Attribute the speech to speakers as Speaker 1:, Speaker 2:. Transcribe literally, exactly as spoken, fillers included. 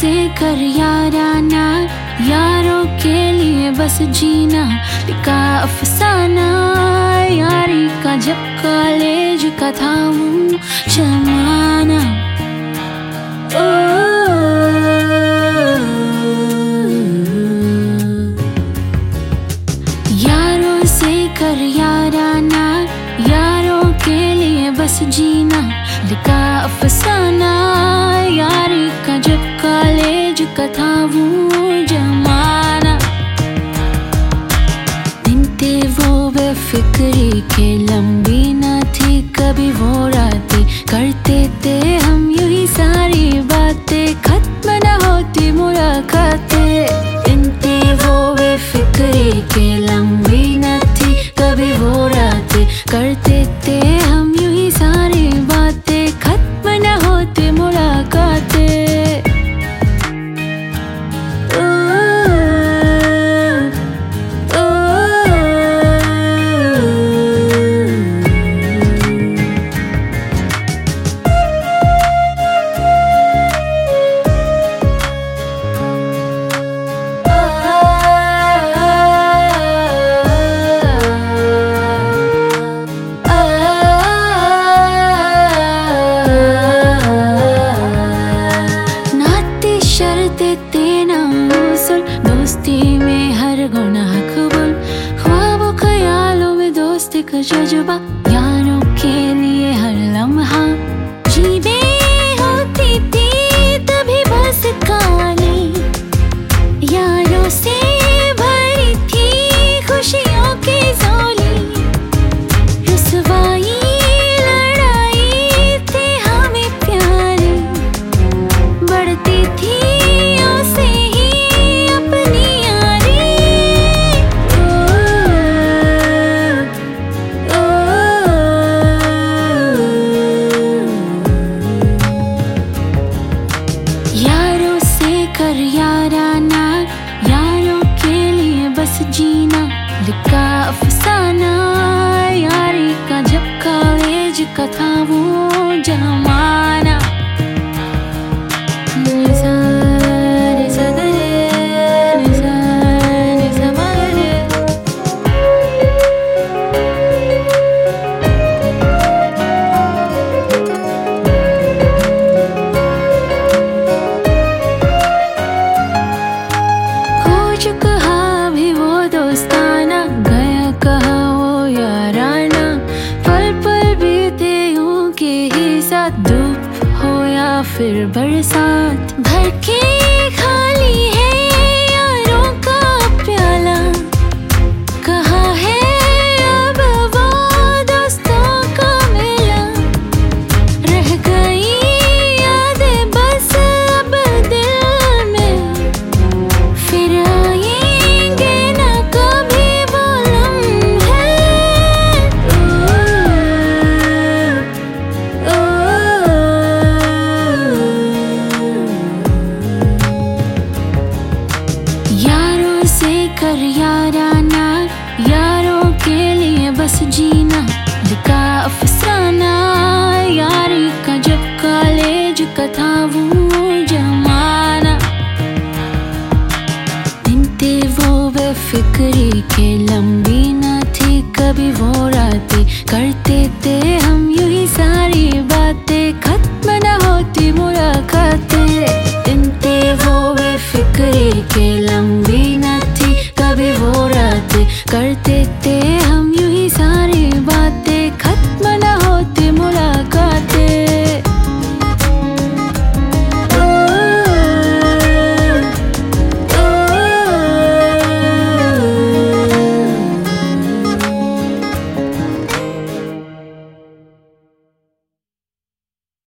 Speaker 1: से कर याराना, यारों के लिए बस जीना लिखा अफसाना। यारी का जब कॉलेज का था वो जमाना। ओ यारों से कर याराना, यारों के लिए बस जीना लिखा अफसाना। यारी का जब कॉलेज का था वो जमाना। दिन थे वो बेफिक्री के, लंबी न थी कभी वो रातें। करते थे हम यूं ही सारी बातें, खत्म न होती मुलाकातें। दिन थे वो बेफिक्री के, लंबी न थी कभी वो रातें। करते थे हम यूं ही सारी बातें, खत्म न होती मुलाकातें। दोस्ती में हर गुनाह कबूल, ख्वाबों ख्यालों में दोस्ती का जज्बा। यारों के लिए हर लम्हा जीबे होती थी तभी बस कहानी। यारों से भरी थी खुशियों की झोली, रुसवाई लड़ाई थी हमें प्यारी। बढ़ती थी उसे याराना, यारों के लिए बस जीना लिखा अफसाना। यारी का जब कॉलेज का था वो जमाना। कहा भी वो दोस्ताना, गया कहा वो याराना। पल पल बीते यूं के ही साथ, धूप हो या फिर बरसात। भर के खाली है यारों का प्याला, कहा है अब वो दोस्तों का मेला। रह गई यादें बस अब दिल में, फिर आएंगे न कभी वो लम्हे। ओ, यारों से कर याराना, यारों के लिए बस जीना लिखा अफसाना। यारी का जब कॉलेज का था वो जमाना। दिन थे वो बेफिक्री के, लंबी न थी कभी वो रातें। करते थे हम यूं ही सारी बातें, खत्म न होती मुलाकातें। दिन थे वो बेफिक्री के, लंबी न थी कभी वो रातें। करते थे